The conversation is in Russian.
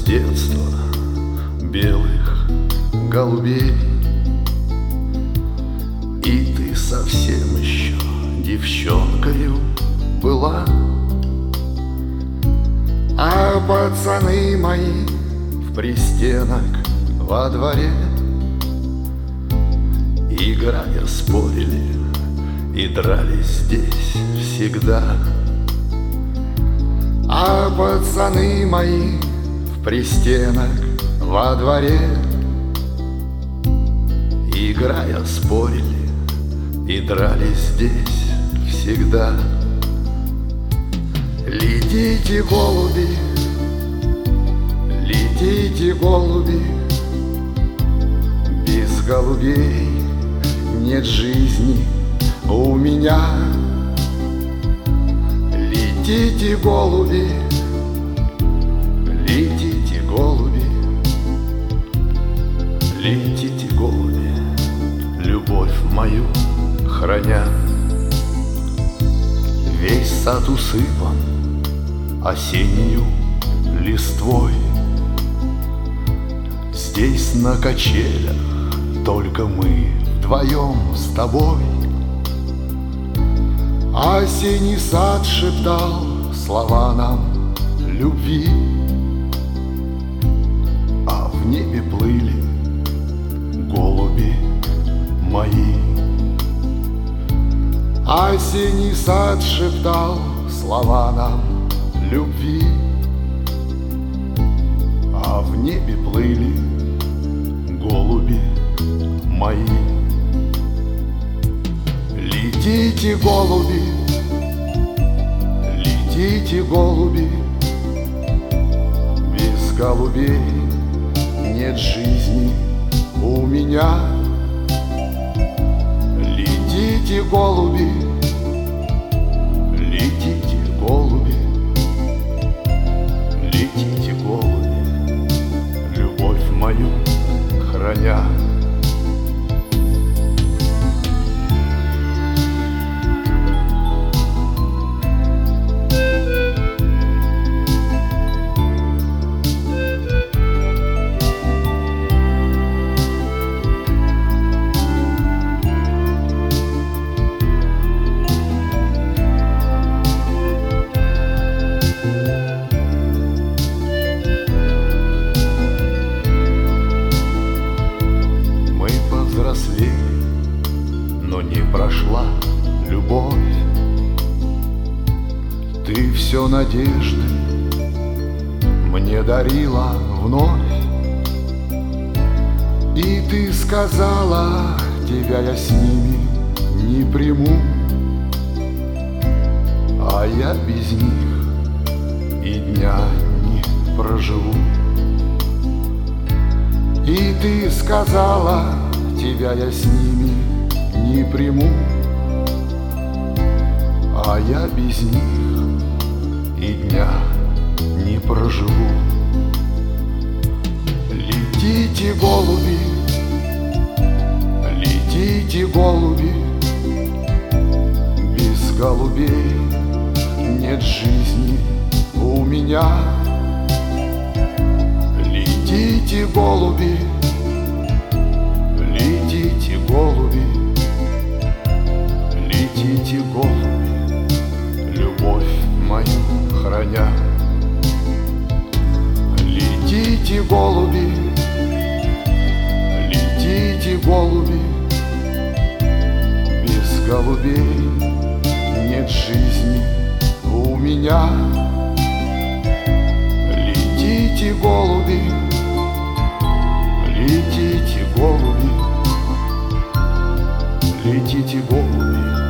детства белых голубей. И ты совсем еще девчонкою была, а пацаны мои в пристенок во дворе, играя, спорили и дрались здесь всегда. А пацаны мои в пристенок во дворе, играя, спорили и дрались здесь всегда. Летите, голуби, летите, голуби, без голубей нет жизни у меня. Летите, голуби, летите, голуби, летите, голуби, любовь мою храня. Весь сад усыпан осеннею листвой. Здесь на качелях только мы вдвоем с тобой. Осенний сад шептал слова нам любви, а в небе плыли голуби мои. Осенний сад шептал слова нам любви, а в небе плыли голуби мои. Летите, голуби, летите, голуби, без голубей нет жизни у меня. Летите, голуби, летите, голуби, летите, голуби, любовь мою храня. Но не прошла любовь. Ты все надежды мне дарила вновь. И ты сказала, тебя я с ними не приму, а я без них и дня не проживу. И ты сказала, тебя я с ними не приму, а я без них и дня не проживу. Летите, голуби, летите, голуби, без голубей нет жизни у меня. Летите, голуби, летите, голуби, летите, голуби, любовь мою храня. Летите, голуби, летите, голуби, без голубей нет жизни у меня. Летите, голуби, летите, голуби, летите, голуби,